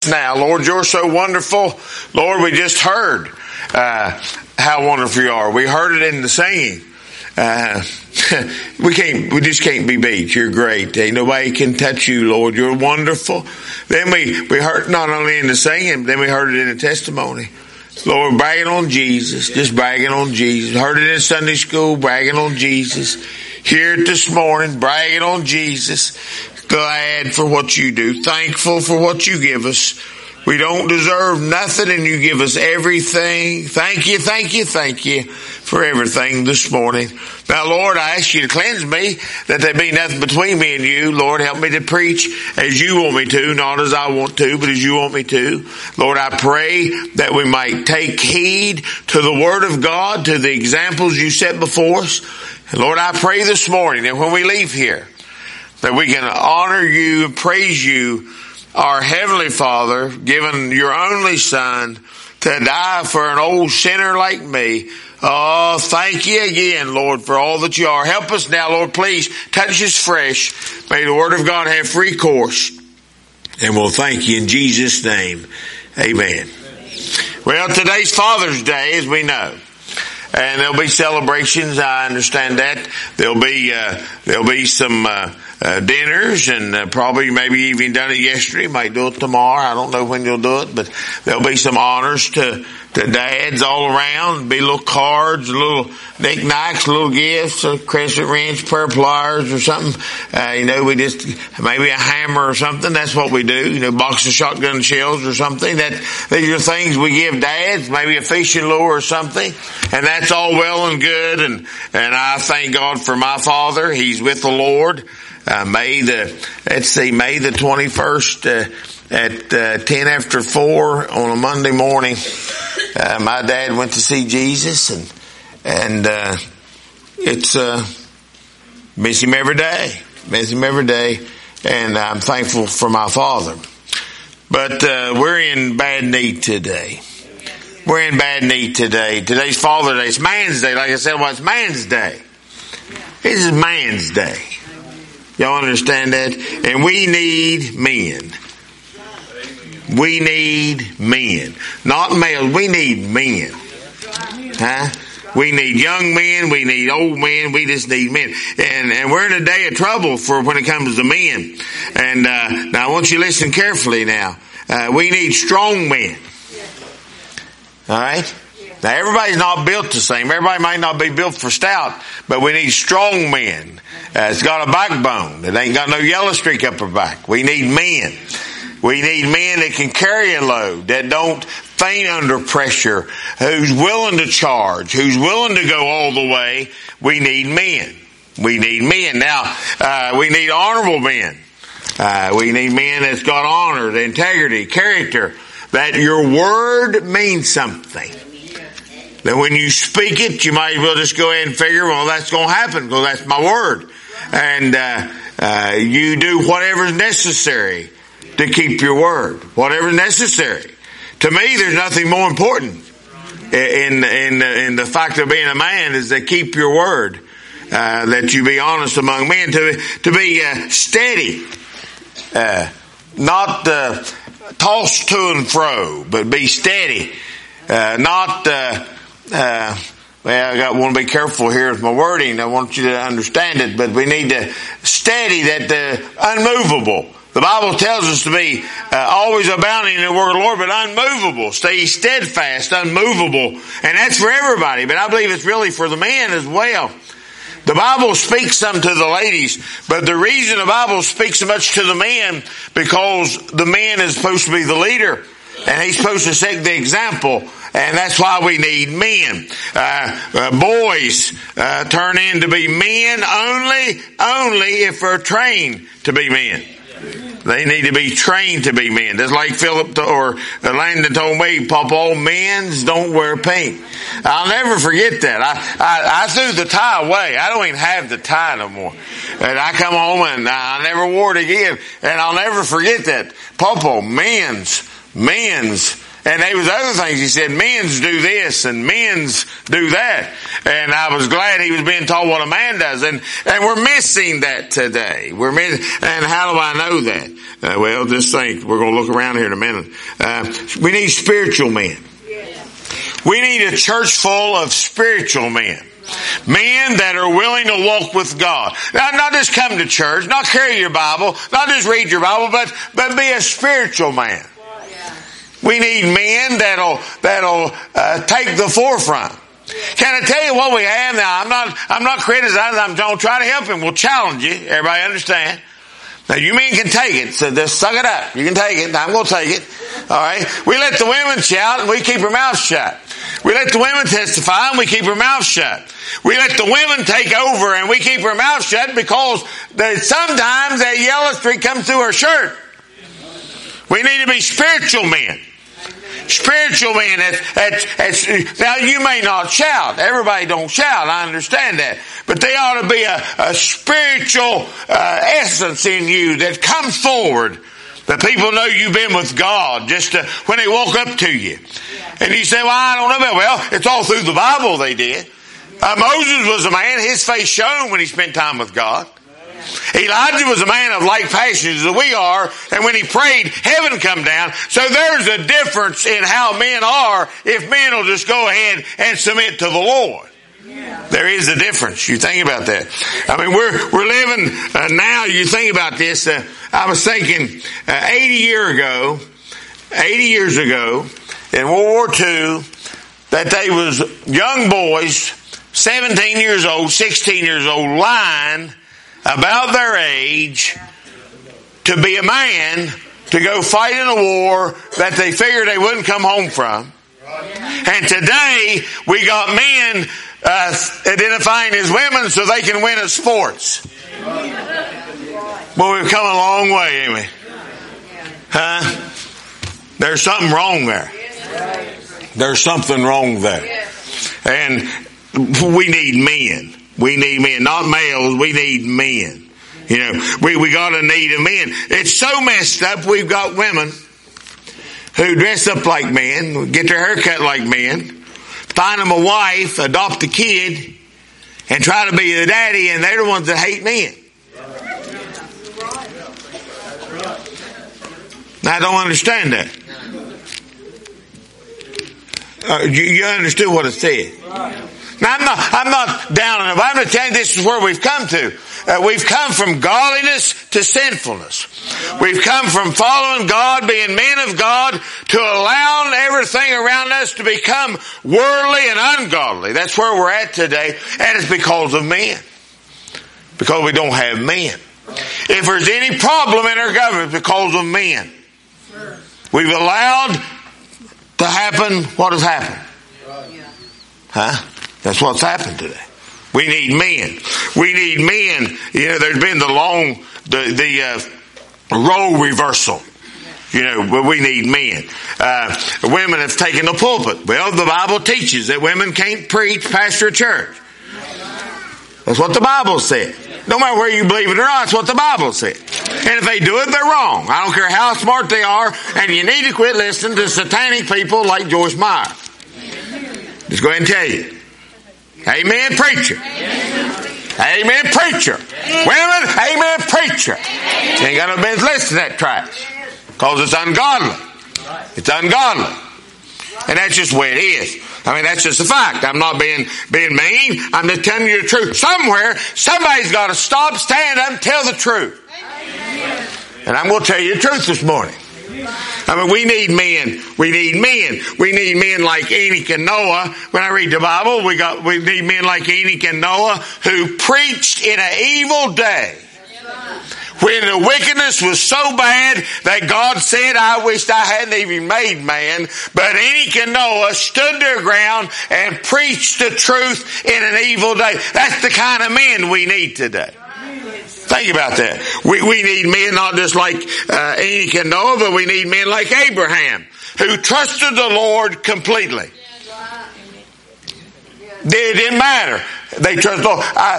Now, Lord, you're so wonderful. Lord, we just heard how wonderful you are. We heard it in the singing. We just can't be beat. You're great. Ain't nobody can touch you, Lord. You're wonderful. Then we heard not only in the singing, then we heard it in the testimony. Lord, bragging on Jesus, just bragging on Jesus. Heard it in Sunday school, bragging on Jesus. Here this morning, bragging on Jesus. Glad for what you do. Thankful for what you give us. We don't deserve nothing and you give us everything. Thank you, thank you, thank you for everything this morning. Now, Lord, I ask you to cleanse me, that there be nothing between me and you. Lord, help me to preach as you want me to, not as I want to, but as you want me to. Lord, I pray that we might take heed to the Word of God, to the examples you set before us. And Lord, I pray this morning that when we leave here, that we can honor you and praise you, our Heavenly Father, giving your only Son to die for an old sinner like me. Oh, thank you again, Lord, for all that you are. Help us now, Lord, please touch us fresh. May the Word of God have free course. And we'll thank you in Jesus' name. Amen. Well, today's Father's Day, as we know. And there'll be celebrations, I understand that. There'll be some dinners, and probably maybe even done it yesterday, might do it tomorrow. I don't know when you'll do it, but there'll be some honors to dads all around. Be little cards, little knickknacks, little gifts, a crescent wrench, pair of pliers or something. We just, maybe a hammer or something. That's what we do. Box of shotgun shells or something. These are things we give dads, maybe a fishing lure or something. And that's all well and good. And I thank God for my father. He's with the Lord. May the 21st, at 10 after 4 on a Monday morning, my dad went to see Jesus, and it's miss him every day, and I'm thankful for my father. But we're in bad need today. Today's Father's Day. It's Man's Day. Like I said, it's Man's Day. This is Man's Day. Y'all understand that? And we need men. We need men. Not males. We need men. We need young men. We need old men. We just need men. And we're in a day of trouble for when it comes to men. And now I want you to listen carefully now. We need strong men. All right? Now everybody's not built the same. Everybody might not be built for stout, but we need strong men. It's got a backbone. It ain't got no yellow streak up her back. We need men. We need men that can carry a load, that don't faint under pressure, who's willing to charge, who's willing to go all the way. We need men. We need men. Now, we need honorable men. We need men that's got honor, integrity, character, that your word means something. That when you speak it, you might as well just go ahead and figure, well, that's going to happen because that's my word. And you do whatever's necessary to keep your word. Whatever's necessary. To me, there's nothing more important in the fact of being a man is to keep your word. That you be honest among men. To be steady. Not tossed to and fro, but be steady. I want to be careful here with my wording. I want you to understand it, but we need to steady, that unmovable. The Bible tells us to be always abounding in the word of the Lord, but unmovable. Stay steadfast, unmovable. And that's for everybody, but I believe it's really for the men as well. The Bible speaks some to the ladies, but the reason the Bible speaks so much to the men, because the man is supposed to be the leader. And he's supposed to set the example. And that's why we need men. Boys turn in to be men only if they're trained to be men. They need to be trained to be men. Just like Philip or Landon told me, Papa, all men's don't wear pink. I'll never forget that. I threw the tie away. I don't even have the tie no more. And I come home and I never wore it again. And I'll never forget that. Papa, men's And there was other things. He said, men's do this and men's do that. And I was glad he was being taught what a man does. And we're missing that today. And how do I know that? Well, just think. We're going to look around here in a minute. We need spiritual men. We need a church full of spiritual men. Men that are willing to walk with God. Now, not just come to church, not carry your Bible, not just read your Bible, but be a spiritual man. We need men that'll take the forefront. Can I tell you what we have now? I'm not criticizing. I'm going to try to help him. We'll challenge you. Everybody understand? Now you men can take it, so just suck it up. You can take it. I'm going to take it. All right. We let the women shout and we keep our mouths shut. We let the women testify and we keep our mouths shut. We let the women take over and we keep our mouths shut because sometimes that yellow streak comes through our shirt. We need to be spiritual men. Spiritual men. Now you may not shout. Everybody don't shout. I understand that. But they ought to be a spiritual essence in you that comes forward. That people know you've been with God just when they walk up to you. And you say, well, I don't know about. Well, it's all through the Bible they did. Moses was a man, his face shone when he spent time with God. Elijah was a man of like passions as we are, and when he prayed, heaven come down. So there's a difference in how men are if men will just go ahead and submit to the Lord. There is a difference. You think about that. I mean, we're living now. You think about this. I was thinking 80 years ago in World War II, that they was young boys, 17 years old, 16 years old, lying about their age to be a man to go fight in a war that they figured they wouldn't come home from. And today we got men identifying as women so they can win at sports. Well, we've come a long way, ain't we? Huh? There's something wrong there. There's something wrong there. And we need men. We need men, not males. We need men. You know, we got a need of men. It's so messed up. We've got women who dress up like men, get their hair cut like men, find them a wife, adopt a kid, and try to be the daddy, and they're the ones that hate men. Now, I don't understand that. You understood what it said. Now, I'm not down on it, but I'm going to tell you this is where we've come to. We've come from godliness to sinfulness. We've come from following God, being men of God, to allowing everything around us to become worldly and ungodly. That's where we're at today, and it's because of men. Because we don't have men. If there's any problem in our government, it's because of men. We've allowed to happen what has happened. Huh? That's what's happened today. We need men. We need men. You know, there's been the role reversal. You know, but we need men. Women have taken the pulpit. Well, the Bible teaches that women can't preach, pastor a church. That's what the Bible said. No matter where you believe it or not, that's what the Bible said. And if they do it, they're wrong. I don't care how smart they are, and you need to quit listening to satanic people like Joyce Meyer. Just go ahead and tell you. Amen, preacher. Amen, preacher. Women, amen, preacher. You ain't got no business listening to that trash. Because it's ungodly. It's ungodly. And that's just the way it is. I mean, that's just a fact. I'm not being mean. I'm just telling you the truth. Somewhere, somebody's got to stop, stand up, and tell the truth. And I'm going to tell you the truth this morning. I mean, we need men. We need men. We need men like Enoch and Noah. When I read the Bible, we need men like Enoch and Noah who preached in an evil day. When the wickedness was so bad that God said, I wished I hadn't even made man. But Enoch and Noah stood their ground and preached the truth in an evil day. That's the kind of men we need today. Think about that. We need men not just like Enoch and Noah, but we need men like Abraham, who trusted the Lord completely. It didn't matter. They trusted the Lord.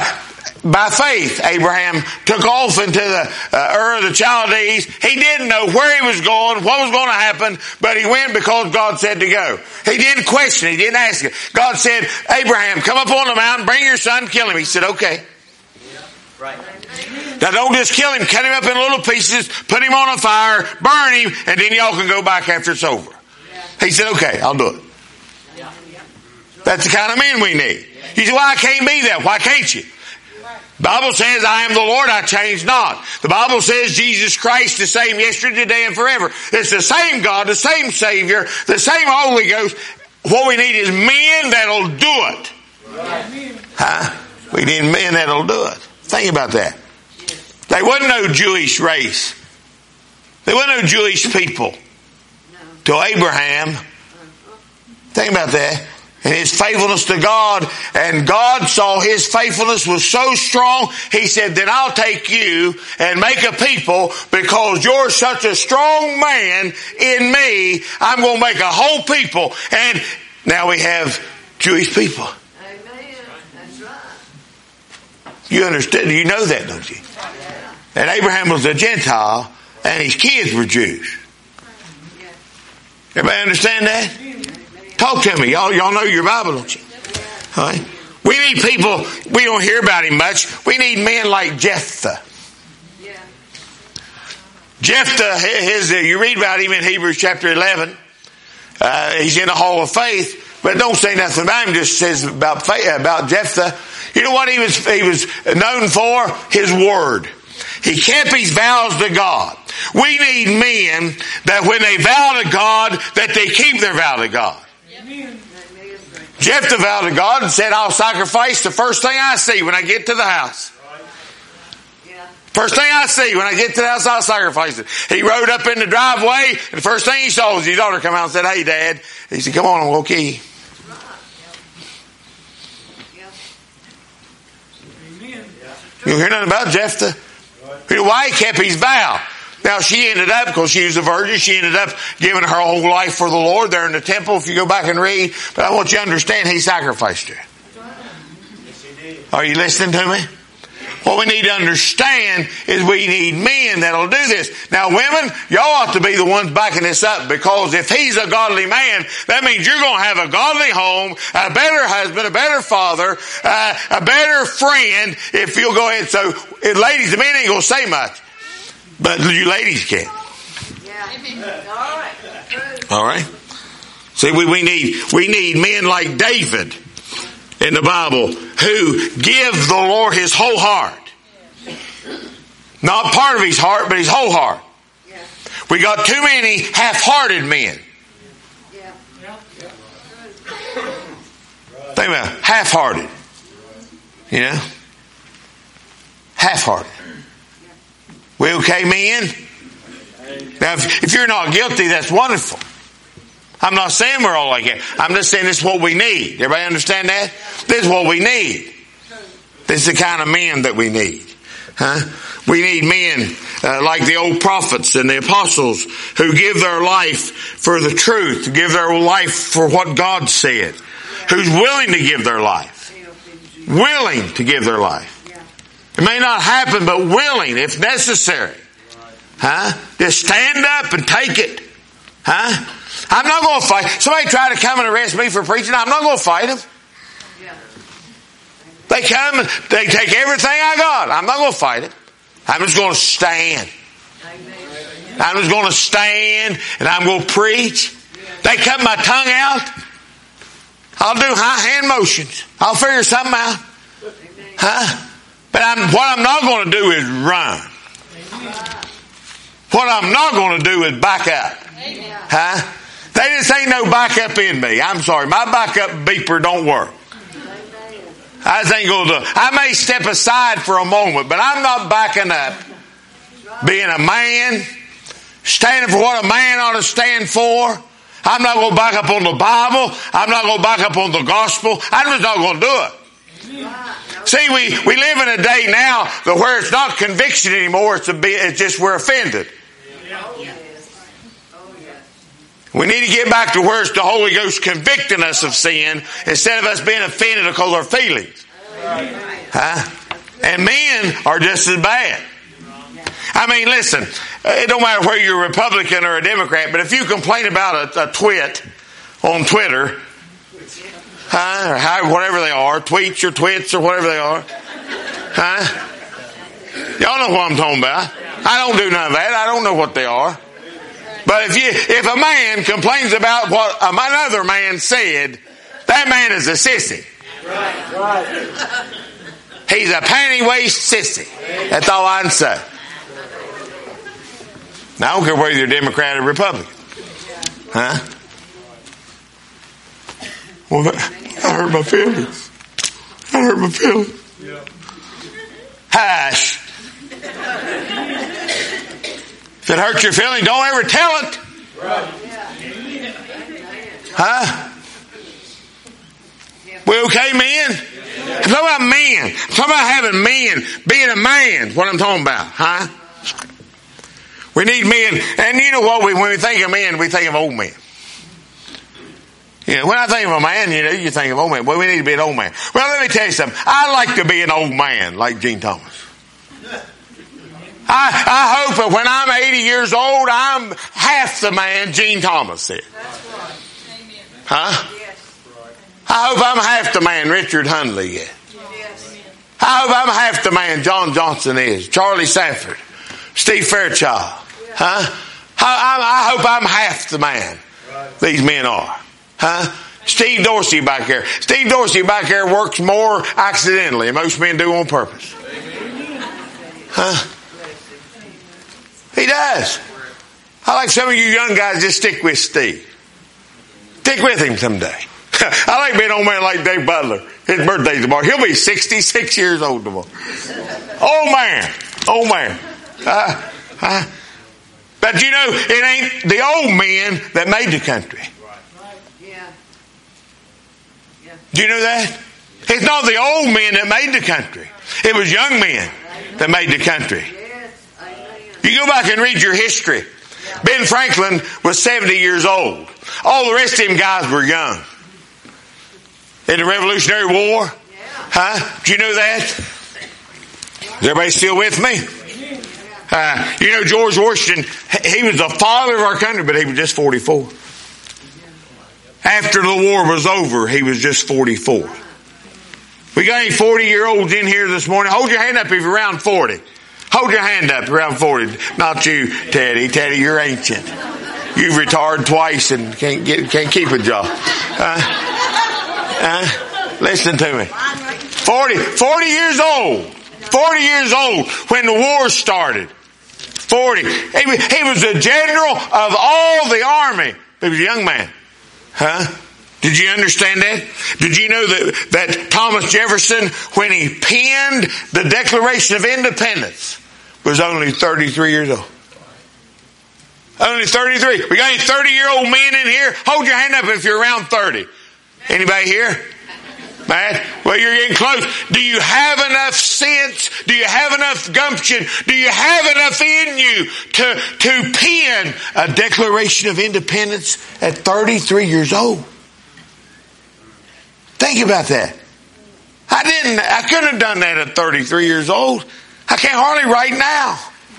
by faith, Abraham took off into the Ur of the Chaldees. He didn't know where he was going, what was going to happen, but he went because God said to go. He didn't question, he didn't ask it. God said, Abraham, come up on the mountain, bring your son, kill him. He said, okay. Right. Now don't just kill him, cut him up in little pieces, put him on a fire, burn him, and then y'all can go back after it's over. He said, okay, I'll do it. That's the kind of men we need. You say, well, I can't be that. Why can't you? The Bible says, I am the Lord, I change not. The Bible says Jesus Christ the same yesterday, today, and forever. It's the same God, the same Savior, the same Holy Ghost. What we need is men that'll do it. Huh? We need men that'll do it. Think about that. There wasn't no Jewish race. There wasn't no Jewish people till Abraham. Think about that. And his faithfulness to God. And God saw his faithfulness was so strong, he said, then I'll take you and make a people because you're such a strong man in me. I'm going to make a whole people. And now we have Jewish people. Amen. That's right. You understand? You know that, don't you? And Abraham was a Gentile and his kids were Jews. Everybody understand that? Talk to me. Y'all know your Bible, don't you? All right. We need people, we don't hear about him much. We need men like Jephthah. Yeah. Jephthah, you read about him in Hebrews chapter 11. He's in the hall of faith, but don't say nothing about him, just says about Jephthah. You know what he was known for? His word. He kept his vows to God. We need men that when they vow to God, that they keep their vow to God. Jephthah vowed to God and said, I'll sacrifice the first thing I see when I get to the house. First thing I see when I get to the house, I'll sacrifice it. He rode up in the driveway, and the first thing he saw was his daughter come out and said, hey, Dad. He said, come on, I'm going to kill you. You hear nothing about Jephthah? You know why? He kept his vow. Now she ended up, because she was a virgin, she ended up giving her whole life for the Lord there in the temple, if you go back and read. But I want you to understand, he sacrificed her. Are you listening to me? What we need to understand is we need men that'll do this. Now women, y'all ought to be the ones backing this up, because if he's a godly man, that means you're going to have a godly home, a better husband, a better father, a better friend, if you'll go ahead. So ladies, the men ain't going to say much, but you ladies can. Yeah. All right. See, we need men like David in the Bible who give the Lord his whole heart. Not part of his heart, but his whole heart. Yeah. We got too many half-hearted men. Yeah. Think about it. Half-hearted. You know? Half-hearted. We okay, men? Now, if you're not guilty, that's wonderful. I'm not saying we're all like that. I'm just saying this is what we need. Everybody understand that? This is what we need. This is the kind of men that we need. Huh? We need men like the old prophets and the apostles who give their life for the truth, give their life for what God said, who's willing to give their life. Willing to give their life. It may not happen, but willing if necessary. Huh? Just stand up and take it. Huh? I'm not going to fight. Somebody try to come and arrest me for preaching. I'm not going to fight them. They come and they take everything I got. I'm not going to fight it. I'm just going to stand. I'm just going to stand and I'm going to preach. They cut my tongue out. I'll do high hand motions. I'll figure something out. Huh? But what I'm not going to do is run. What I'm not going to do is back up. Huh? They just ain't no backup in me. I'm sorry. My backup beeper don't work. I just ain't going to do it. I may step aside for a moment, but I'm not backing up. Being a man, standing for what a man ought to stand for. I'm not going to back up on the Bible. I'm not going to back up on the gospel. I'm just not going to do it. See, we live in a day now where it's not conviction anymore. It's just we're offended. We need to get back to where it's the Holy Ghost convicting us of sin instead of us being offended because of our feelings. Huh? And men are just as bad. I mean, listen, it don't matter whether you're a Republican or a Democrat, but if you complain about a twit on Twitter, or whatever they are, tweets or twits or whatever they are, y'all know what I'm talking about. I don't do none of that. I don't know what they are. But if a man complains about what another man said, that man is a sissy. Right. He's a panty waist sissy. That's all I can say. Now, I don't care whether you're Democrat or Republican. Well, I hurt my feelings. Hush. If it hurts your feelings, don't ever tell it. We okay, men? I'm talking about men. I'm talking about having men, being a man. What I'm talking about, We need men. And you know what? When we think of men, we think of old men. You know, when I think of a man, you think of old man. Well, we need to be an old man. Well, let me tell you something. I like to be an old man like Gene Thomas. I hope that when I'm 80 years old, I'm half the man Gene Thomas said. I hope I'm half the man Richard Hundley is. I hope I'm half the man John Johnson is. Charlie Sanford. Steve Fairchild. I hope I'm half the man these men are. Steve Dorsey back there. Steve Dorsey back there works more accidentally than most men do on purpose. He does. I like some of you young guys, just stick with Steve. Stick with him someday. I like being an old man like Dave Butler. His birthday's tomorrow. He'll be 66 years old tomorrow. Old man. But you know, it ain't the old men that made the country. Do you know that? It's not the old men that made the country. It was young men that made the country. You go back and read your history. Ben Franklin was 70 years old. All the rest of them guys were young. In the Revolutionary War? Do you know that? Is everybody still with me? You know, George Washington, he was the father of our country, but he was just 44. After the war was over, he was just 44. We got any 40-year-olds in here this morning? Hold your hand up if you're around 40. Hold your hand up around 40. Not you, Teddy. Teddy, you're ancient. You've retired twice and can't keep a job. Listen to me. 40 years old. 40 years old when the war started. 40. He was the general of all the army. He was a young man. Did you understand that? Did you know that Thomas Jefferson, when he penned the Declaration of Independence, was only 33 years old? Only 33. We got any 30-year-old men in here? Hold your hand up if you're around 30. Anybody here? Matt? Well, you're getting close. Do you have enough sense? Do you have enough gumption? Do you have enough in you to pen a Declaration of Independence at 33 years old? Think about that. I couldn't have done that at 33 years old. I can't hardly write now.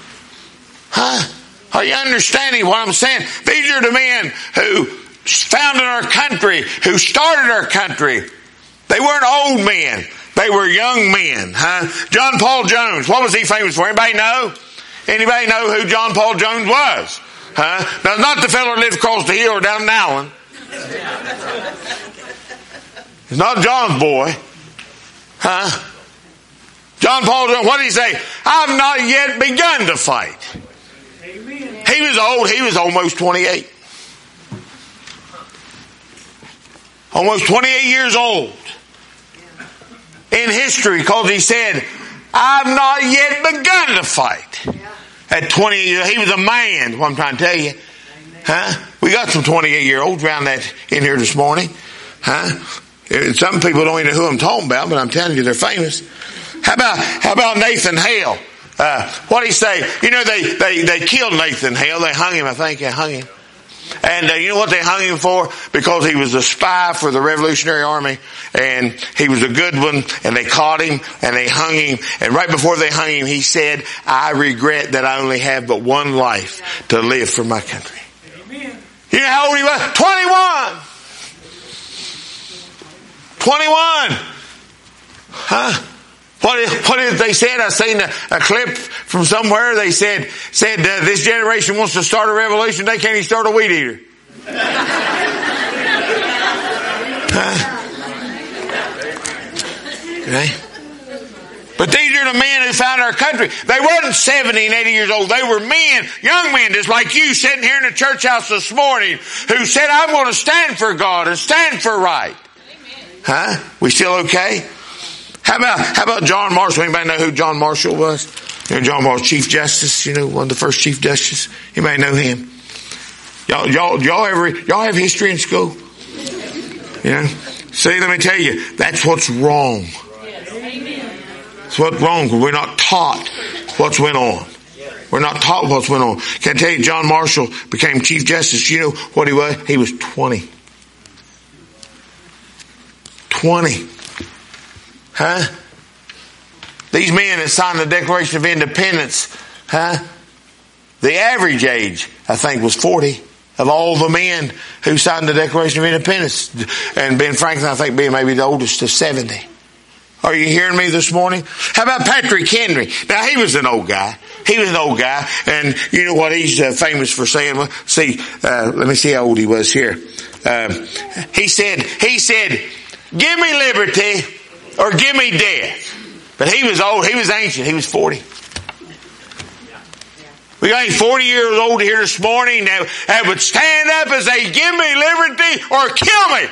Are you understanding what I'm saying? These are the men who founded our country, who started our country. They weren't old men. They were young men. John Paul Jones. What was he famous for? Anybody know? Anybody know who John Paul Jones was? Now, not the fellow who lived across the hill or down in Allen. It's not John's boy. John Paul Jones, what did he say? I've not yet begun to fight. Amen. He was old. He was almost 28. Almost 28 years old. In history, because he said, I've not yet begun to fight. At 20 years, he was a man, what I'm trying to tell you. We got some 28-year-olds around that in here this morning. Some people don't even know who I'm talking about, but I'm telling you, they're famous. How about Nathan Hale? What did he say? You know, they killed Nathan Hale. They hung him, I think. They hung him. And you know what they hung him for? Because he was a spy for the Revolutionary Army, and he was a good one, and they caught him, and they hung him, and right before they hung him, he said, I regret that I only have but one life to live for my country. Amen. You know how old he was? 21! 21! Huh? What did they said? I seen a clip from somewhere. They said this generation wants to start a revolution. They can't even start a weed eater. Okay. But these are the men who found our country. They wasn't 70 and 80 years old. They were men, young men, just like you, sitting here in the church house this morning, who said, I'm going to stand for God and stand for right. Huh? We still okay? How about John Marshall? Anybody know who John Marshall was? You know, John Marshall, Chief Justice, one of the first Chief Justice. Anybody know him? Y'all have history in school? See, let me tell you, that's what's wrong. That's what's wrong, because we're not taught what's went on. We're not taught what's went on. Can I tell you, John Marshall became Chief Justice. You know what he was? He was 20. 20. Huh? These men that signed the Declaration of Independence, huh? The average age, I think, was 40 of all the men who signed the Declaration of Independence. And Ben Franklin, I think, being maybe the oldest, to 70. Are you hearing me this morning? How about Patrick Henry? Now, he was an old guy. He was an old guy. And you know what he's famous for saying? Well, let me see how old he was here. He said, give me liberty or give me death. But he was old. He was ancient. He was 40. We got 40 years old here this morning that would stand up and say, give me liberty or kill me.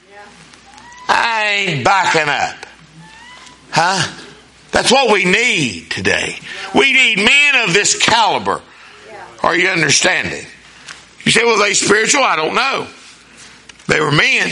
I ain't backing up. Huh? That's what we need today. We need men of this caliber. Are you understanding? You say, well, they spiritual? I don't know. They were men.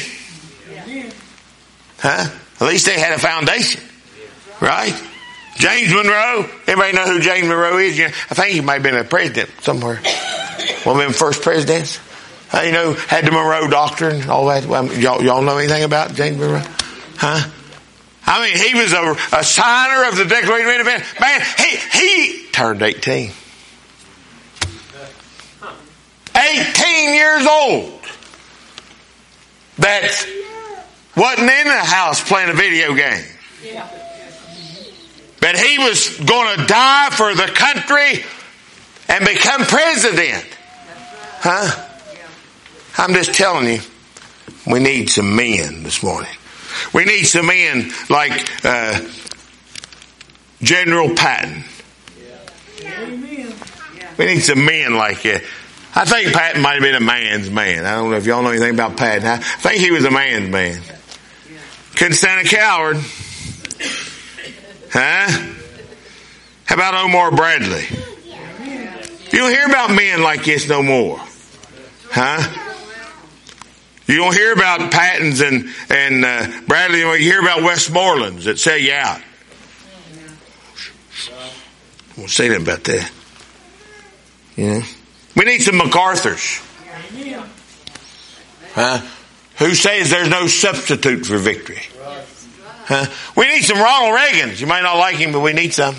Huh? At least they had a foundation. Right? James Monroe. Everybody know who James Monroe is? I think he might have been a president somewhere. One of them first presidents. Had the Monroe Doctrine and all that. Y'all know anything about James Monroe? Huh? I mean, he was a signer of the Declaration of Independence. Man, he turned 18. 18 years old. That wasn't in the house playing a video game. But he was going to die for the country and become president. Huh? I'm just telling you, we need some men this morning. We need some men like General Patton. We need some men like that. I think Patton might have been a man's man. I don't know if y'all know anything about Patton. I think he was a man's man. Couldn't stand a coward. Huh? How about Omar Bradley? You don't hear about men like this no more. Huh? You don't hear about Pattons and Bradley. You hear about Westmorelands that sell you out. I won't say nothing about that. We need some MacArthurs. Who says there's no substitute for victory? We need some Ronald Reagans. You might not like him, but we need some.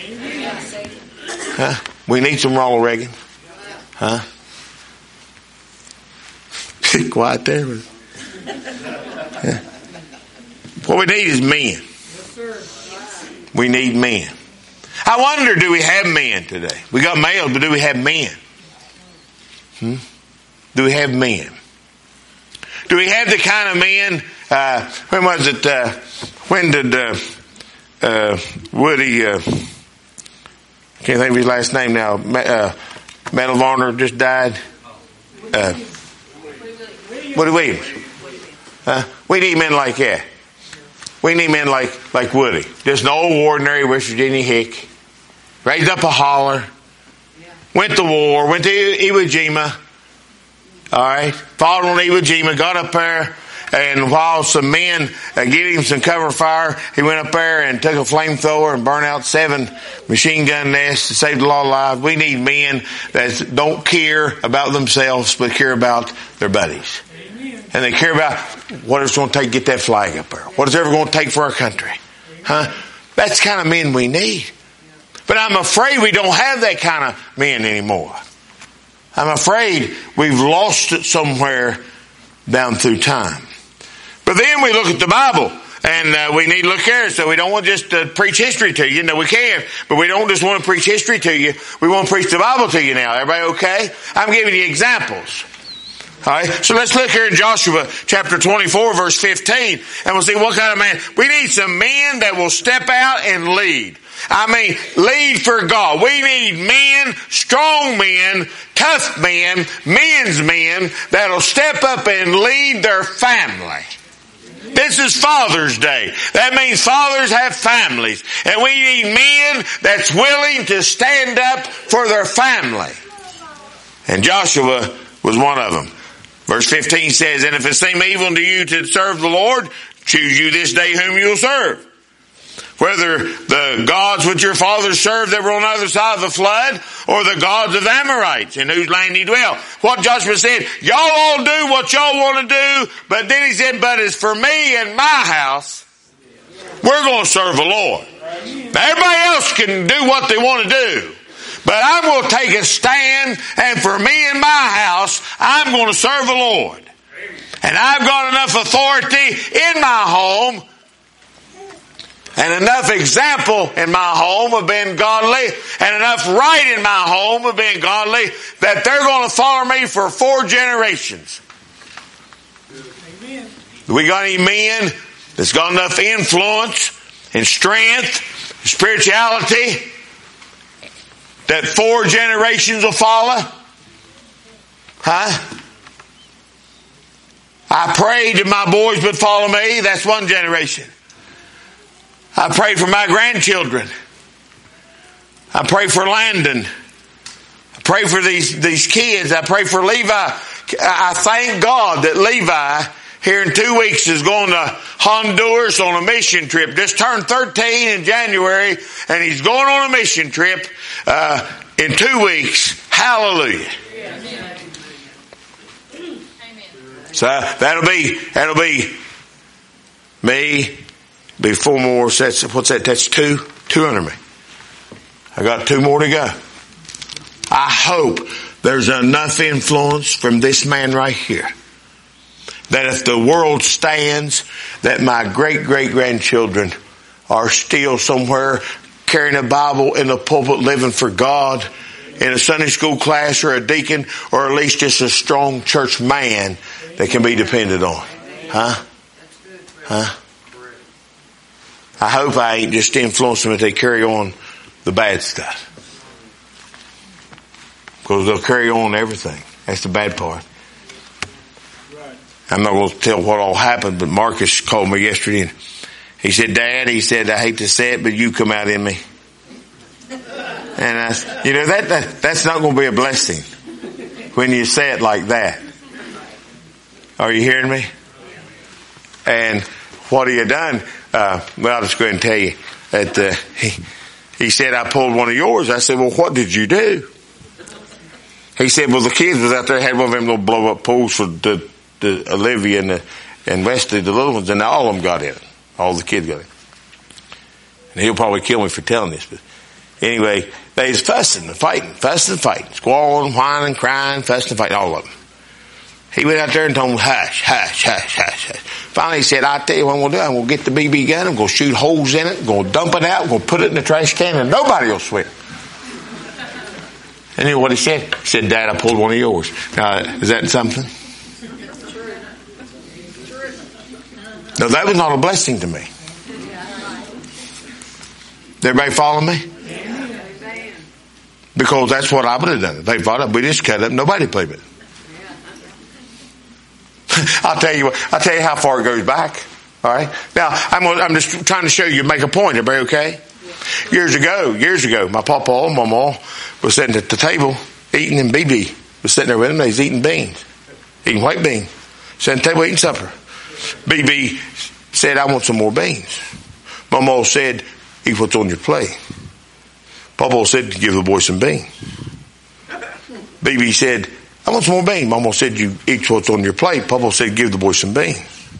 We need some Ronald Reagan. Quiet there. What we need is men. We need men. I wonder, do we have men today? We got males, but do we have men? Do we have men? Do we have the kind of men? When was it? When did Woody? Can't think of his last name now. Medal of Honor just died. Woody Williams. We need men like that. We need men like Woody. Just an old ordinary West Virginia hick. Raised up a holler. Went to war. Went to Iwo Jima. All right. Fought on Iwo Jima. Got up there. And while some men gave him some cover fire, he went up there and took a flamethrower and burned out 7 machine gun nests to save a lot of lives. We need men that don't care about themselves, but care about their buddies. And they care about what it's going to take to get that flag up there. What it's ever going to take for our country. Huh? That's the kind of men we need. But I'm afraid we don't have that kind of men anymore. I'm afraid we've lost it somewhere down through time. But then we look at the Bible, and we need to look there. So we don't want just to preach history to you. No, we can, but we don't just want to preach history to you. We want to preach the Bible to you now. Everybody okay? I'm giving you examples. All right, so let's look here in Joshua chapter 24, verse 15, and we'll see what kind of man. We need some men that will step out and lead. I mean, lead for God. We need men, strong men, tough men, men's men that'll step up and lead their family. This is Father's Day. That means fathers have families. And we need men that's willing to stand up for their family. And Joshua was one of them. Verse 15 says, and if it seem evil to you to serve the Lord, choose you this day whom you will serve. Whether the gods which your fathers served that were on the other side of the flood, or the gods of the Amorites in whose land ye dwell. What Joshua said, y'all all do what y'all want to do, but then he said, but as for me and my house, we're going to serve the Lord. Now everybody else can do what they want to do. But I'm going to take a stand, and for me and my house, I'm going to serve the Lord. And I've got enough authority in my home and enough example in my home of being godly and enough right in my home of being godly that they're going to follow me for 4 generations. Amen. We got any men that's got enough influence and strength, spirituality, that 4 generations will follow? Huh? I prayed that my boys would follow me. That's 1 generation. I prayed for my grandchildren. I pray for Landon. I pray for these kids. I pray for Levi. I thank God that Levi here in 2 weeks is going to Honduras on a mission trip. Just turned 13 in January, and he's going on a mission trip in 2 weeks. Hallelujah. Amen. So that'll be me. Be 4 more. What's that? That's 2 under me. I got 2 more to go. I hope there's enough influence from this man right here that if the world stands, that my great-great-grandchildren are still somewhere carrying a Bible in the pulpit, living for God, in a Sunday school class or a deacon, or at least just a strong church man that can be depended on. Huh? Huh? I hope I ain't just influencing them if they carry on the bad stuff. Because they'll carry on everything. That's the bad part. I'm not going to tell what all happened, but Marcus called me yesterday and he said, Dad, he said, I hate to say it, but you come out in me. And that's not going to be a blessing when you say it like that. Are you hearing me? And what he had done, I'll just go ahead and tell you that he said, I pulled one of yours. I said, well, what did you do? He said, well, the kids was out there, had one of them little blow up pools for the Olivia and Wesley, the little ones, and all of them got in it. All the kids got in. And he'll probably kill me for telling this, but anyway, they was fussing and fighting, squalling, whining, crying, fussing and fighting, all of them. He went out there and told them, hush, hush, hush, hush, hush. Finally he said, I'll tell you what I'm going to do. I'm going to get the BB gun, I'm going to shoot holes in it, I'm going to dump it out, I'm going to put it in the trash can, and nobody will swear. And you know what he said? He said, Dad, I pulled one of yours. Now, is that something? No, that was not a blessing to me. Did everybody follow me? Because that's what I would have done. If they fought up, we just cut up, nobody played with it. I'll tell you how far it goes back. All right. Now I'm just trying to show you, make a point. Everybody okay? Years ago, my papa and mama was sitting at the table eating, and BB was sitting there with them. They was eating beans, eating white beans, sitting at the table eating supper. BB said, I want some more beans. Mama said, eat what's on your plate. Papa said, give the boy some beans. BB said, I want some more beans. Mama said, you eat what's on your plate. Papa said, give the boy some beans.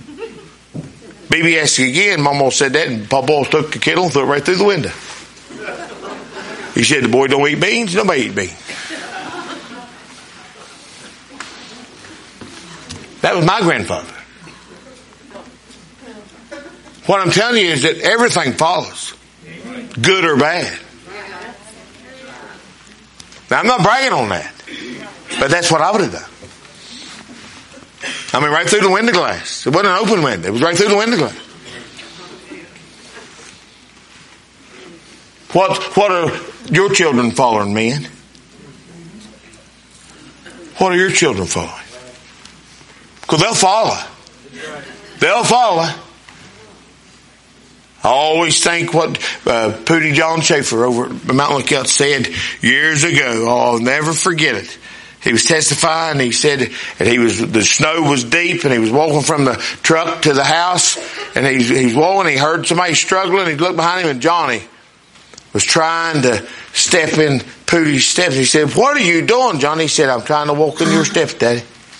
BB asked again. Mama said that, and Papa took the kettle and threw it right through the window. He said, the boy don't eat beans. Nobody eat beans. That was my grandfather. What I'm telling you is that everything follows, good or bad. Now, I'm not bragging on that, but that's what I would have done. I mean, right through the window glass. It wasn't an open window. It was right through the window glass. What are your children following, men? What are your children following? Because they'll follow. They'll follow. I always think what Pootie John Schaefer over at Mount Lookout said years ago. Oh, I'll never forget it. He was testifying. He said that the snow was deep, and he was walking from the truck to the house, and he's walking. He heard somebody struggling. He looked behind him, and Johnny was trying to step in Pootie's steps. He said, "What are you doing, Johnny?" He said, "I'm trying to walk in your steps, Daddy.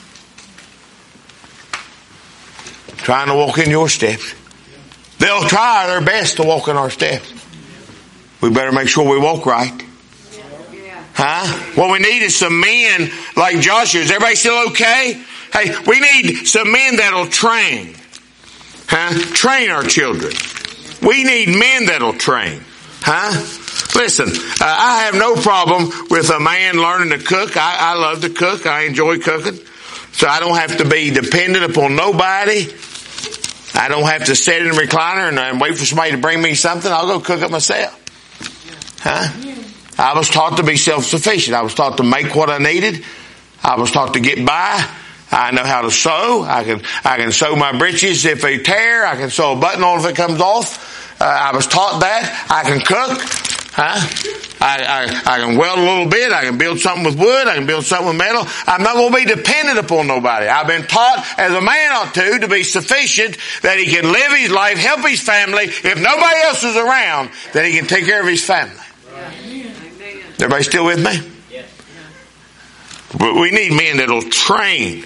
Trying to walk in your steps." They'll try their best to walk in our steps. We better make sure we walk right. Huh? What we need is some men like Joshua. Is everybody still okay? Hey, we need some men that'll train. Huh? Train our children. We need men that'll train. Huh? Listen, I have no problem with a man learning to cook. I love to cook. I enjoy cooking. So I don't have to be dependent upon nobody. I don't have to sit in a recliner and wait for somebody to bring me something. I'll go cook it myself. Huh? I was taught to be self-sufficient. I was taught to make what I needed. I was taught to get by. I know how to sew. I can sew my breeches if they tear. I can sew a button on if it comes off. I was taught that. I can cook. Huh? I can weld a little bit. I can build something with wood. I can build something with metal. I'm not going to be dependent upon nobody. I've been taught as a man ought to be sufficient, that he can live his life, help his family. If nobody else is around, that he can take care of his family. Everybody still with me? Yes. But we need men that'll train.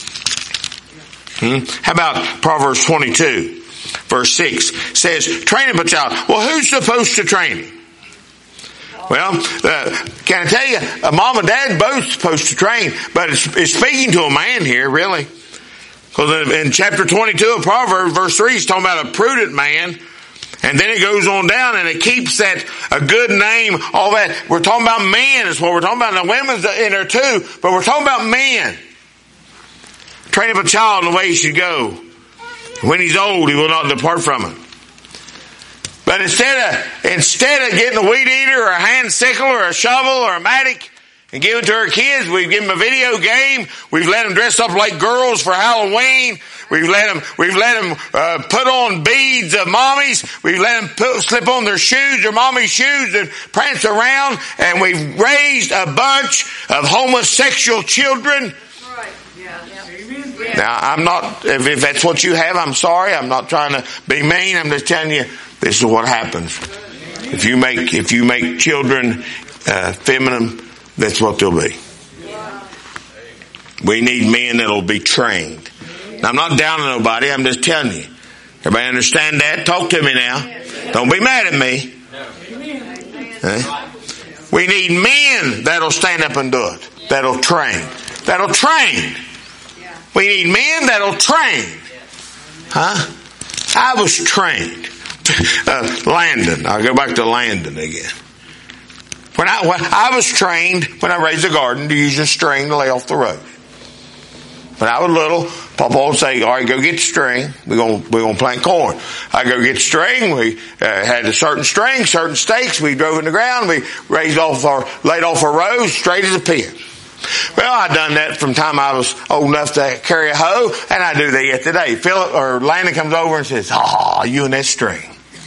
How about Proverbs 22, verse 6 says, train up a child. Well, who's supposed to train him? Well, can I tell you, a mom and dad both supposed to train, but it's speaking to a man here, really. Because in chapter 22 of Proverbs, verse 3, he's talking about a prudent man. And then it goes on down and it keeps that a good name, all that. We're talking about men is what we're talking about. Now women's in there too, but we're talking about men. Train up a child in the way he should go. When he's old, he will not depart from it. But instead of getting a weed eater or a hand sickle or a shovel or a mattock and give it to our kids, we've given them a video game. We've let them dress up like girls for Halloween. We've let them put on beads of mommies. We've let them slip on their shoes, their mommy's shoes, and prance around. And we've raised a bunch of homosexual children. Right. Yeah. Now, I'm not. If that's what you have, I'm sorry. I'm not trying to be mean. I'm just telling you this is what happens. If you make children feminine, that's what they'll be. We need men that'll be trained. Now, I'm not down on nobody. I'm just telling you. Everybody understand that? Talk to me now. Don't be mad at me. We need men that'll stand up and do it. That'll train. That'll train. We need men that'll train. Huh? I was trained. Landon. I'll go back to Landon again. When I was trained when I raised a garden to use a string to lay off the road. When I was little, Papa would say, all right, go get the string. We're gonna plant corn. I go get the string. We had a certain string, certain stakes. We drove in the ground. We laid off our rows straight as a pin. Well, I done that from the time I was old enough to carry a hoe, and I do that yet today. Philip or Landon comes over and says, you and that string.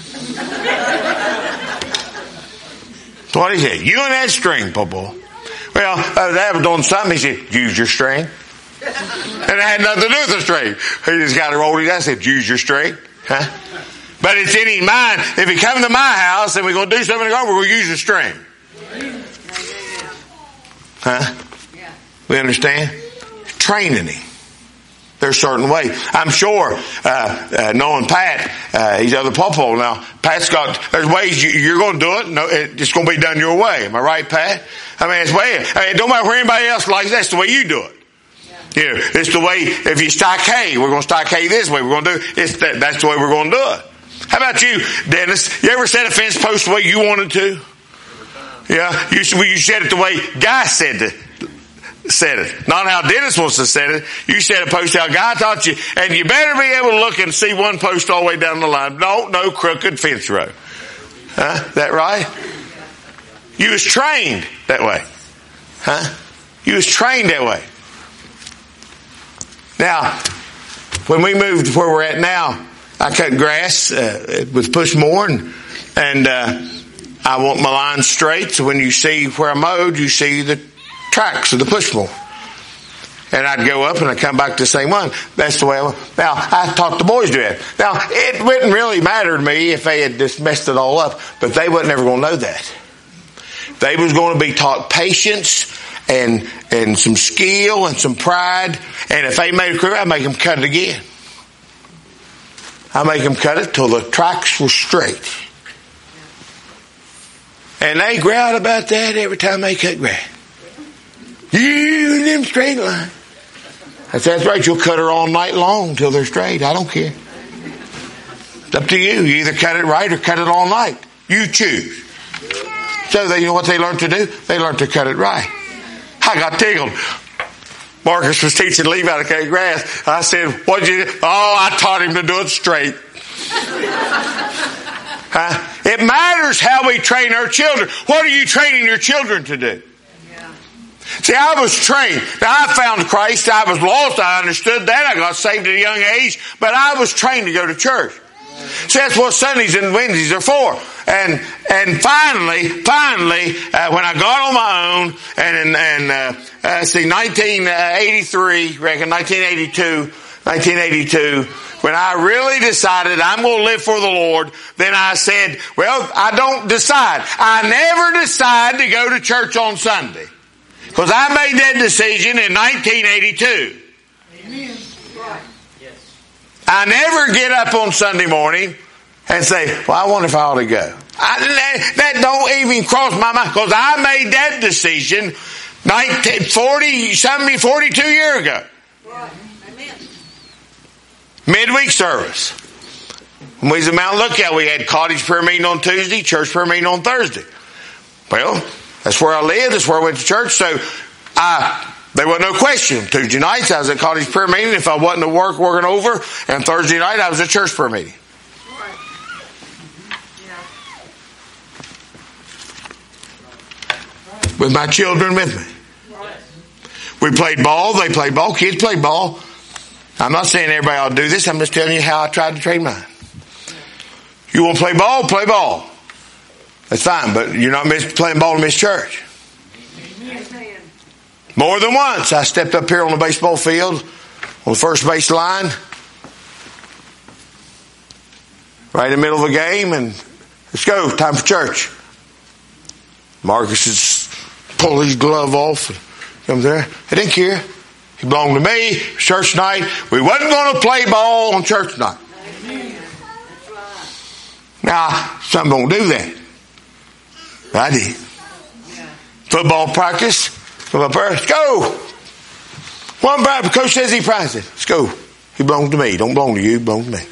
So what he said, you and that string, Papa. Well, I was doing something. He said, use your string. And it had nothing to do with the string. He just got to roll his eyes and said, use your string. Huh? But it's in his mind, if he come to my house and we're going to do something in the garden, we're going to use the string. Huh? We understand? Training him. There's a certain way. I'm sure, knowing Pat, he's other pawpaw now. Pat's got, there's ways you're going to do it. No, it's going to be done your way. Am I right, Pat? I mean, it's way, it don't matter where anybody else likes it, that's the way you do it. Yeah, it's the way, if you stack hay, we're going to stack hay this way. We're going to do it. That's the way we're going to do it. How about you, Dennis? You ever set a fence post the way you wanted to? Yeah, you set it the way Guy said it. Not how Dennis wants to set it. You set a post how Guy taught you. And you better be able to look and see one post all the way down the line. No crooked fence row. Huh? That right? You was trained that way. Huh? You was trained that way. Now, when we moved to where we're at now, I cut grass with push mower, and I want my line straight. So when you see where I mowed, you see the tracks of the push mower. And I'd go up and I'd come back to the same one. That's the way now, I taught the boys to do it. Now, it wouldn't really matter to me if they had just messed it all up, but they wasn't ever going to know that. They was going to be taught patience and some skill and some pride. And if they made a crook, I'd make them cut it again. I make them cut it till the tracks were straight. And they growled about that every time they cut grass. You in them straight line. I said, that's right, you'll cut her all night long till they're straight. I don't care. It's up to you. You either cut it right or cut it all night. You choose. So you know what they learned to do? They learned to cut it right. I got tickled. Marcus was teaching Levi to cut grass. I said, what'd you do? Oh, I taught him to do it straight. It matters how we train our children. What are you training your children to do? See, I was trained. Now, I found Christ. I was lost. I understood that. I got saved at a young age. But I was trained to go to church. See, that's what Sundays and Wednesdays are for. And finally, when I got on my own, and 1982, when I really decided I'm going to live for the Lord, then I said, well, I don't decide. I never decide to go to church on Sunday. Because I made that decision in 1982. Amen. I never get up on Sunday morning and say, well, I wonder if I ought to go. That don't even cross my mind. Because I made that decision 42 years ago. Right. Amen. Midweek service. When we was at Mount Lookout, we had cottage prayer meeting on Tuesday, church prayer meeting on Thursday. Well, that's where I lived. That's where I went to church. So there was no question. Tuesday nights I was at cottage prayer meeting. If I wasn't at work working over, and Thursday night I was at church prayer meeting. Right. Yeah. With my children with me. Right. We played ball. They played ball. Kids played ball. I'm not saying everybody ought to do this. I'm just telling you how I tried to train mine. You want to play ball? Play ball. That's fine, but you're not playing ball to miss church. Amen. More than once, I stepped up here on the baseball field, on the first base line, right in the middle of a game, and let's go, time for church. Marcus is pulling his glove off and comes there. I didn't care. He belonged to me. Church night. We wasn't going to play ball on church night. Amen. Now, some don't do that. I did. Football practice. Come up there. Let's go. One by the coach says he prized it. Let's go. He belongs to me. Don't belong to you. He belongs to me.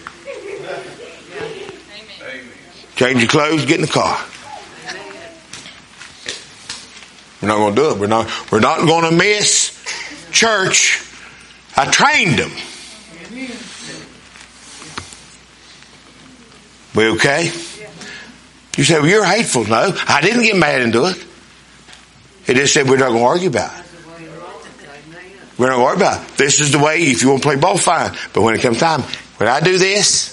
Change your clothes. Get in the car. We're not going to do it. We're not going to miss church. I trained them. We okay? You say, well, you're hateful. No, I didn't get mad and do it. It just said we're not going to argue about it. We're not going to argue about it. This is the way. If you want to play ball, fine. But when it comes time, when I do this,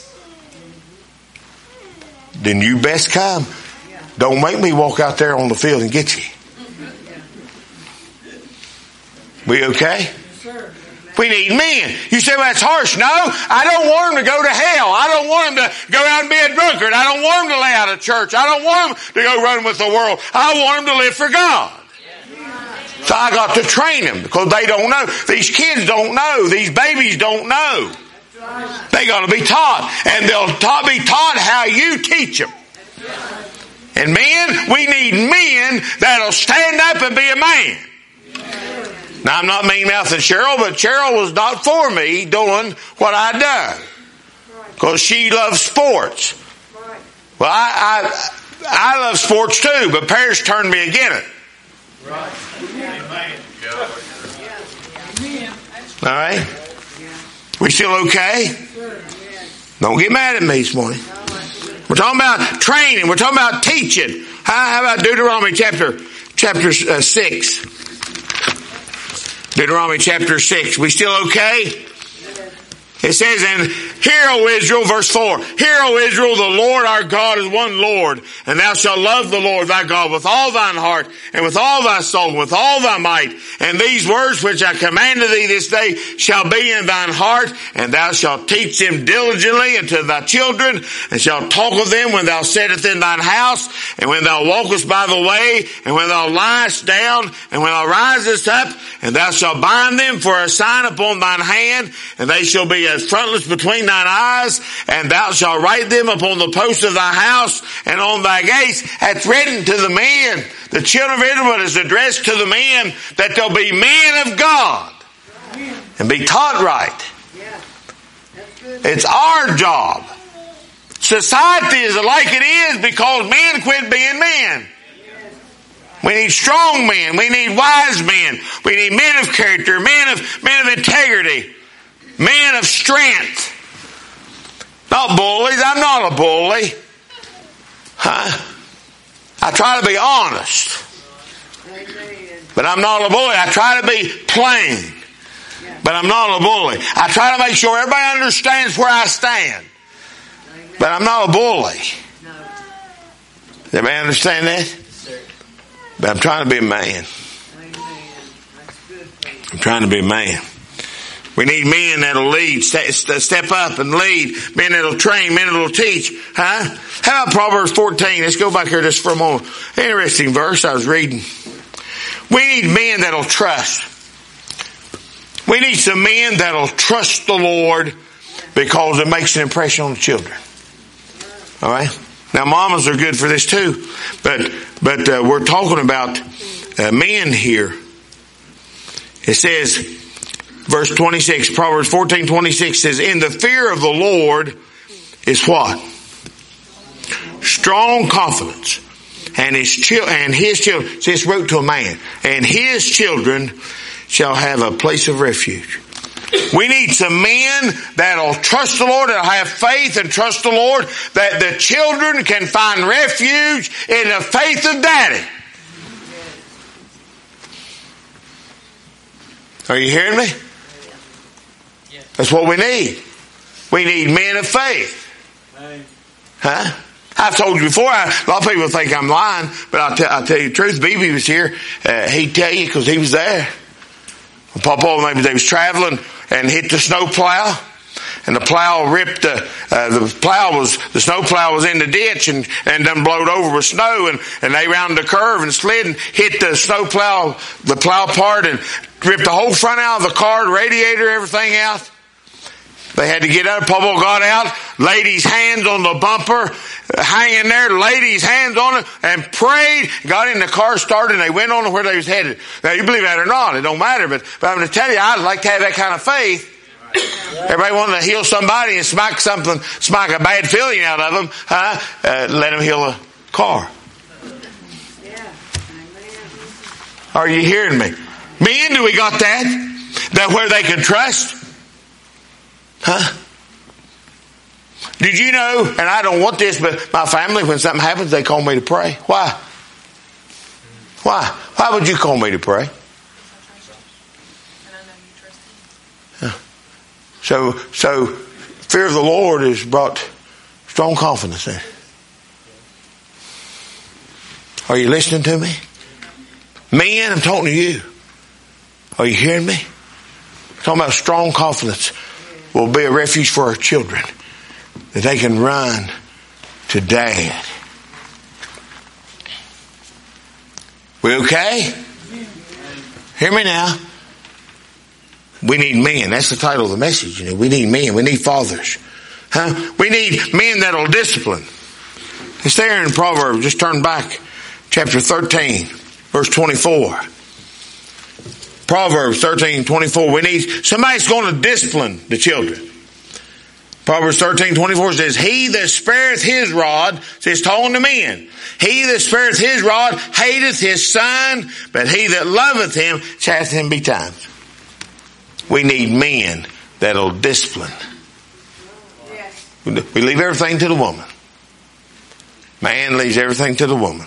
then you best come. Don't make me walk out there on the field and get you. We okay? We need men. You say, well, that's harsh. No, I don't want them to go to hell. I don't want them to go out and be a drunkard. I don't want them to lay out of church. I don't want them to go run with the world. I want them to live for God. So I got to train them because they don't know. These kids don't know. These babies don't know. They got to be taught. And they'll be taught how you teach them. And men, we need men that'll stand up and be a man. Now, I'm not mean-mouthing Cheryl, but Cheryl was not for me doing what I done. Because she loves sports. Well, I love sports too, but Paris turned me against it. All right? We still okay? Don't get mad at me this morning. We're talking about training. We're talking about teaching. How about Deuteronomy chapter 6? Deuteronomy chapter 6. We still okay? It says, and hear, O Israel, verse 4, hear, O Israel, the Lord our God is one Lord, and thou shalt love the Lord thy God with all thine heart, and with all thy soul, and with all thy might. And these words which I commanded thee this day shall be in thine heart, and thou shalt teach them diligently unto thy children, and shalt talk of them when thou sittest in thine house, and when thou walkest by the way, and when thou liest down, and when thou risest up, and thou shalt bind them for a sign upon thine hand, and they shall be as frontlets between thine eyes, and thou shalt write them upon the posts of thy house and on thy gates. That's written to the men. The children of Israel is addressed to the men, that they'll be men of God and be taught right. It's our job. Society is like it is because men quit being men. We need strong men. We need wise men. We need men of character, men of integrity. Men of strength. Not bullies. I'm not a bully. I try to be honest. But I'm not a bully. I try to be plain. But I'm not a bully. I try to make sure everybody understands where I stand. But I'm not a bully. Does everybody understand that? But I'm trying to be a man. I'm trying to be a man. We need men that'll lead, step up and lead. Men that'll train, men that'll teach. How about Proverbs 14? Let's go back here just for a moment. Interesting verse I was reading. We need men that'll trust. We need some men that'll trust the Lord because it makes an impression on the children. All right? Now, mamas are good for this too. But we're talking about men here. It says, verse 26, Proverbs 14:26 says, in the fear of the Lord is what? Strong confidence. And his children, see, it's wrote to a man. And his children shall have a place of refuge. We need some men that'll trust the Lord, that'll have faith and trust the Lord, that the children can find refuge in the faith of Daddy. Are you hearing me? That's what we need. We need men of faith. I've told you before, a lot of people think I'm lying, but I'll tell you the truth. BB was here. He'd tell you because he was there. Papa, maybe they was traveling and hit the snow plow. And the plow ripped the snow plow was in the ditch and done blowed over with snow and they rounded the curve and slid and hit the snow plow, the plow part and ripped the whole front out of the car, the radiator, everything out. They had to get up. Papa got out, laid his hands on the bumper, hanging there, laid his hands on it, and prayed, got in the car, started, and they went on to where they was headed. Now, you believe that or not, it don't matter, but I'm going to tell you, I'd like to have that kind of faith. Everybody wanting to heal somebody and smack a bad feeling out of them, let them heal a car. Are you hearing me? Men, do we got that? That where they can trust? Did you know, and I don't want this, but my family, when something happens, they call me to pray. Why? Why would you call me to pray? So fear of the Lord has brought strong confidence in. Are you listening to me? Men, I'm talking to you. Are you hearing me? Talking about strong confidence will be a refuge for our children. That they can run to Dad. We okay? Hear me now. We need men. That's the title of the message. You know, we need men. We need fathers. We need men that'll discipline. It's there in Proverbs. Just turn back. Chapter 13, verse 24. Proverbs 13:24. We need somebody's going to discipline the children. Proverbs 13:24 says, he that spareth his rod, says talking to men, he that spareth his rod hateth his son, but he that loveth him chasteneth him betimes. We need men that'll discipline. Yes. We leave everything to the woman. Man leaves everything to the woman.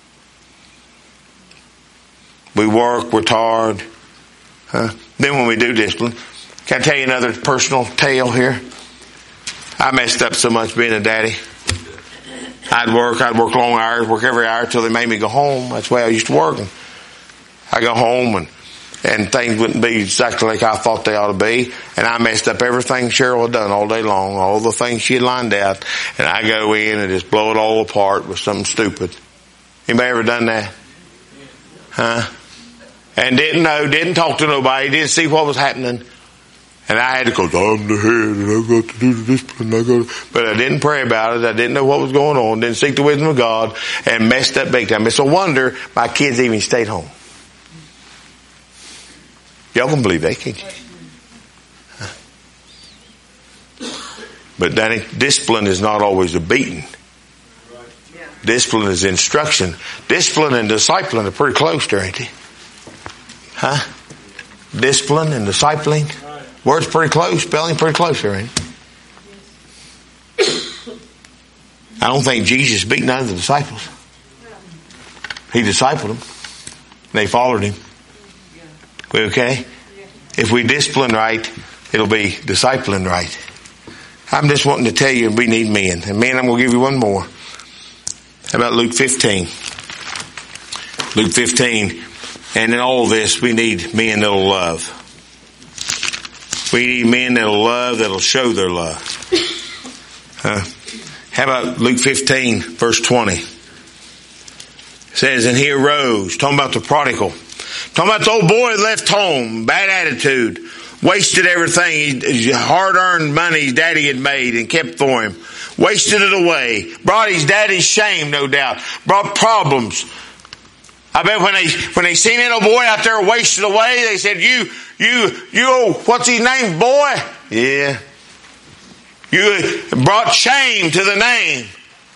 We work, we're tired. Then when we do discipline, can I tell you another personal tale here? I messed up so much being a daddy. I'd work long hours, work every hour till they made me go home. That's the way I used to work. And I go home and things wouldn't be exactly like I thought they ought to be. And I messed up everything Cheryl had done all day long, all the things she had lined out. And I go in and just blow it all apart with something stupid. Anybody ever done that? And didn't know, didn't talk to nobody, didn't see what was happening. And I had to go, I'm the head and I've got to do the discipline. But I didn't pray about it. I didn't know what was going on. Didn't seek the wisdom of God and messed up big time. It's a wonder my kids even stayed home. Y'all can believe that, can't you? But Danny, discipline is not always a beating. Discipline is instruction. Discipline and discipline are pretty close there, ain't they? Discipline and discipling. Words pretty close, spelling pretty close there, ain't it? I don't think Jesus beat none of the disciples. He discipled them. They followed him. We okay? If we discipline right, it'll be discipling right. I'm just wanting to tell you we need men. And men, I'm going to give you one more. How about Luke 15? Luke 15. And in all this, we need men that'll love. We need men that'll love, that'll show their love. How about Luke 15, verse 20? It says, and he arose, talking about the prodigal. Talking about the old boy that left home, bad attitude, wasted everything, his hard-earned money his daddy had made and kept for him. Wasted it away. Brought his daddy's shame, no doubt. Brought problems. I bet when they seen that old boy out there wasted away, they said, you, what's his name, boy? Yeah. You brought shame to the name.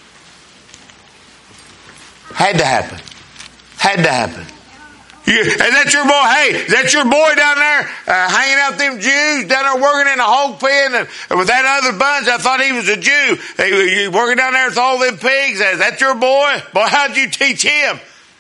Had to happen. Had to happen. And that's your boy. Hey, that's your boy down there hanging out with them Jews down there working in a hog pen and with that other bunch. I thought he was a Jew. You working down there with all them pigs. That's your boy. Boy, how'd you teach him?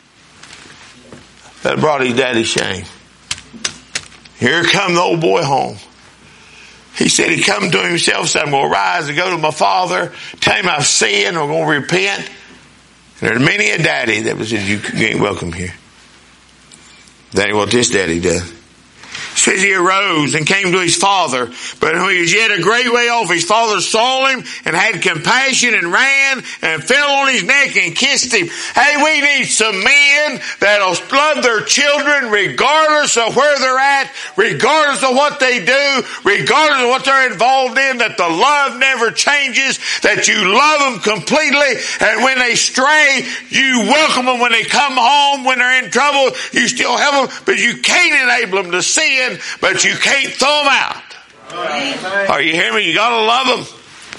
That brought his daddy shame. Here come the old boy home. He said he come to himself, said, I'm going to rise and go to my father, tell him I've sinned, I'm going to repent. And there's many a daddy that was, you ain't welcome here. That ain't what this daddy does. Says he arose and came to his father, but when he was yet a great way off, his father saw him and had compassion and ran and fell on his neck and kissed him. Hey, we need some men that'll love their children regardless of where they're at, regardless of what they do, regardless of what they're involved in, that the love never changes, that you love them completely, and when they stray, you welcome them. When they come home, when they're in trouble, you still help them, but you can't enable them to sin, but you can't throw them out. Are you hearing me? You gotta love them.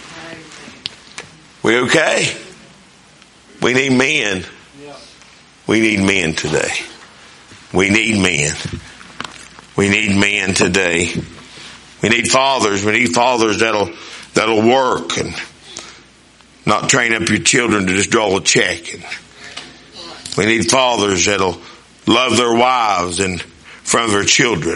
We okay? We need men. We need men today. We need men. We need men today. We need fathers. We need fathers that'll work and not train up your children to just draw a check. And we need fathers that'll love their wives and from their children.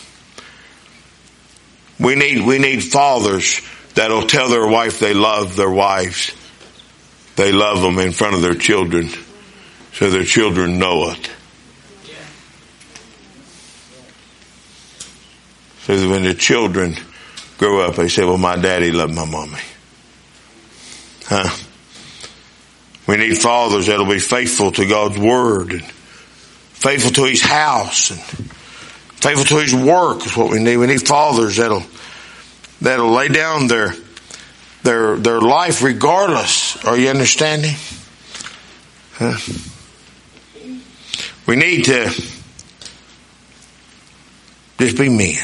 We need fathers that'll tell their wife they love their wives. They love them in front of their children so their children know it. So that when the children grow up, they say, well, my daddy loved my mommy. Huh? We need fathers that'll be faithful to God's word and faithful to His house and faithful to His work is what we need. We need fathers that'll lay down their life regardless. Are you understanding? Huh? We need to just be men.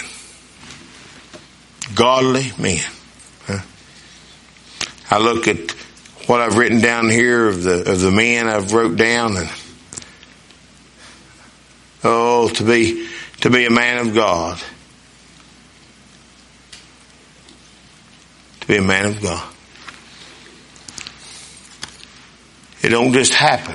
Godly men. Huh? I look at what I've written down here of the men I've wrote down, and to be a man of God. To be a man of God. It don't just happen.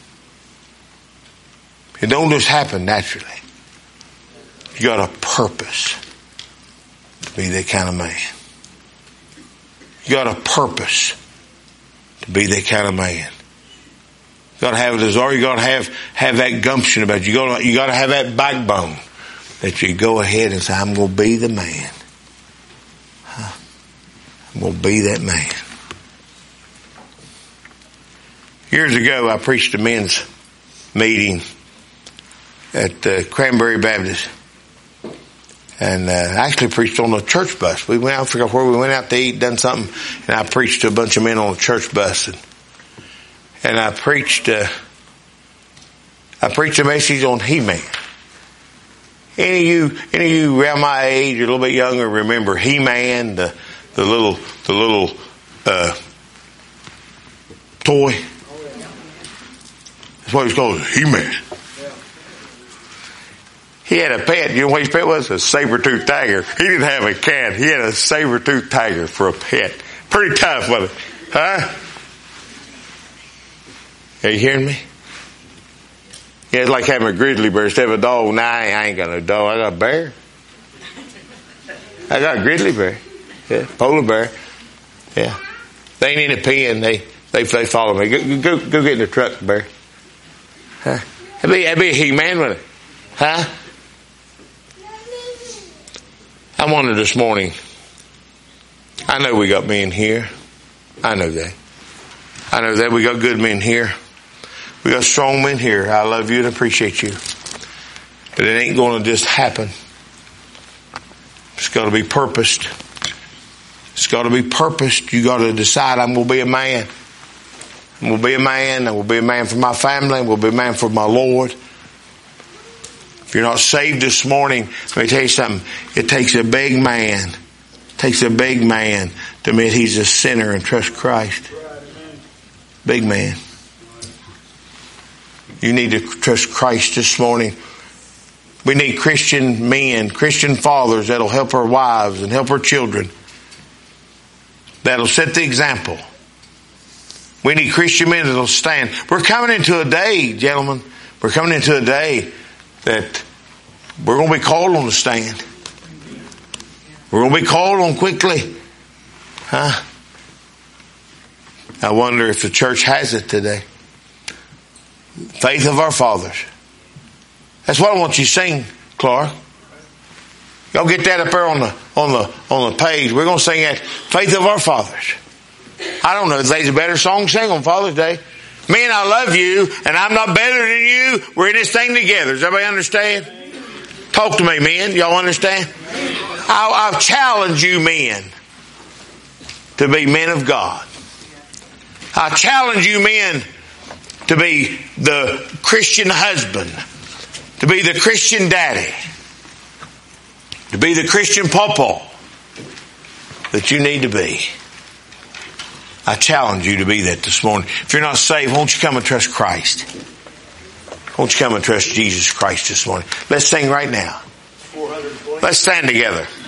It don't just happen naturally. You got a purpose to be that kind of man. You got a purpose to be that kind of man. You got to have a desire. You got to have that gumption about you. You got to have that backbone that you go ahead and say, I'm going to be the man. I'm going to be that man. Years ago, I preached a men's meeting at Cranberry Baptist. And I actually preached on a church bus. We went out, I forgot where we went out to eat, done something, and I preached to a bunch of men on a church bus. And I preached a message on He-Man. Any of you around my age, or a little bit younger, remember He-Man, the little toy? That's what he's called, He-Man. He had a pet. You know what his pet was? A saber-toothed tiger. He didn't have a cat. He had a saber-toothed tiger for a pet. Pretty tough, wasn't it? Huh? Are you hearing me? Yeah, it's like having a grizzly bear instead of a dog. Nah, I ain't got no dog. I got a bear. I got a grizzly bear. Yeah, polar bear. Yeah. They ain't in a pen. They follow me. Go get in the truck, bear. Huh? That'd be a He-Man, wouldn't it? Huh? I wonder this morning, I know we got men here. I know that. We got good men here. We got strong men here. I love you and appreciate you. But it ain't going to just happen. It's got to be purposed. It's got to be purposed. You got to decide, I'm going to be a man. I'm going to be a man. I will be a man for my family. I will be a man for my Lord. If you're not saved this morning, let me tell you something. It takes a big man. It takes a big man to admit he's a sinner and trust Christ. Big man. You need to trust Christ this morning. We need Christian men, Christian fathers that'll help our wives and help our children. That'll set the example. We need Christian men that'll stand. We're coming into a day, gentlemen. We're coming into a day that we're going to be called on to stand. We're going to be called on quickly. Huh? I wonder if the church has it today. Faith of our fathers. That's what I want you to sing, Clark. Y'all get that up there on the page. We're going to sing that Faith of our fathers. I don't know if there's a better song to sing on Father's Day. Men, I love you, and I'm not better than you. We're in this thing together. Does everybody understand? Talk to me, men. Y'all understand? I'll challenge you, men, to be men of God. I challenge you, men, to be the Christian husband, to be the Christian daddy, to be the Christian pawpaw that you need to be. I challenge you to be that this morning. If you're not saved, won't you come and trust Christ? Won't you come and trust Jesus Christ this morning? Let's sing right now. Let's stand together.